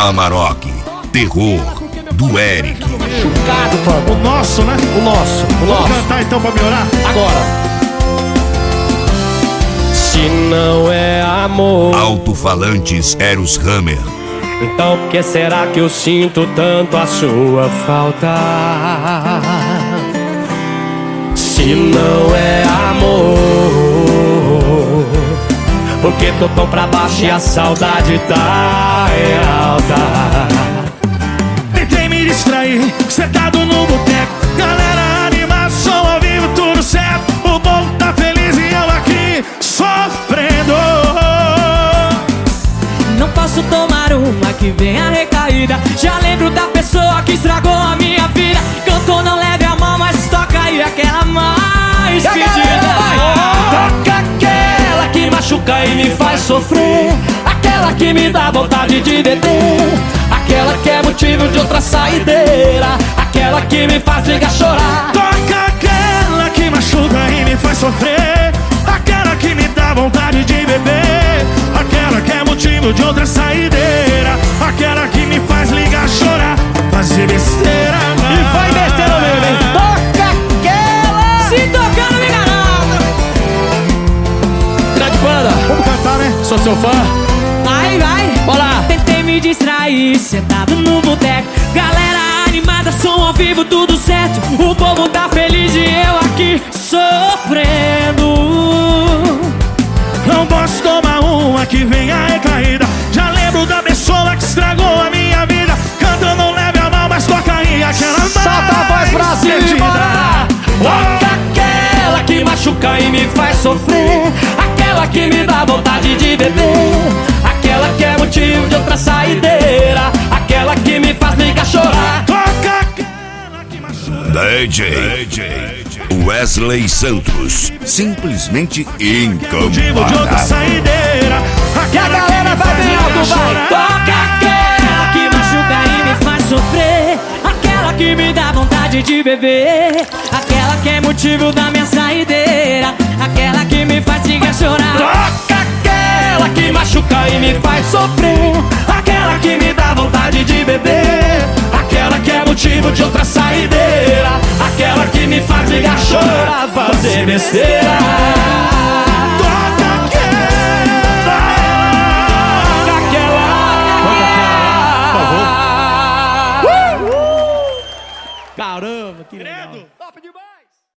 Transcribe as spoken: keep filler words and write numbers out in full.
Amarok, terror do Eric. Machucado, pô. O nosso, né? O nosso, o Vamos nosso. cantar então pra melhorar? Agora. Se não é amor, Alto-falantes Eros Hammer. então por que será que eu sinto tanto a sua falta? Se não é amor, porque tô tão pra baixo e a saudade tá alta. Tentei me distrair, sentado no boteco, galera animada, som ao vivo, tudo certo. O povo tá feliz e eu aqui sofrendo. Não posso tomar uma que vem a recaída. Já lembro da pessoa que estragou a minha vida. Cantou, não leve a mão, mas toca aí aquela mais pedida. Toca aquela que machuca e me faz sofrer, aquela que me dá vontade de beber, aquela que é motivo de outra saideira, aquela que me faz ligar chorar. Toca aquela que machuca e me faz sofrer, aquela que me dá vontade de beber, aquela que é motivo de outra saideira, aquela que me faz ligar chorar, fazer besteira. E vai besteira mesmo, hein? Toca aquela! Se tocar não me garanta. Grande banda, Vamos cantar, né? sou seu fã. Vai, vai. Bora! Tentei me distrair, sentado no boteco, galera animada, som ao vivo, tudo certo. O povo tá feliz e eu aqui sofrendo. Não posso tomar uma que vem a recaída. Já lembro da pessoa que estragou a minha vida. Canta, não leve a mão, mas toca aí aquela mais Solta a voz pra perdida. cima! Toca aquela que machuca e me faz sofrer, aquela que me dá vontade de beber, aquela que é motivo de outra saideira, aquela que me faz ligar chorar. Toca aquela que machuca. D J Wesley Santos. Simplesmente Motivo de outra incomparável. saideira, E a aquela que galera me vai faz bem ligar alto, vai! chorar. Toca aquela Que machuca e me faz sofrer, aquela que me dá vontade de beber, aquela que é motivo da minha saideira, aquela que me faz ligar chorar. Toca aquela que machuca e me faz sofrer, aquela que me dá vontade de beber, aquela que é motivo de outra saideira, aquela que me faz ligar chorar, fazer besteira.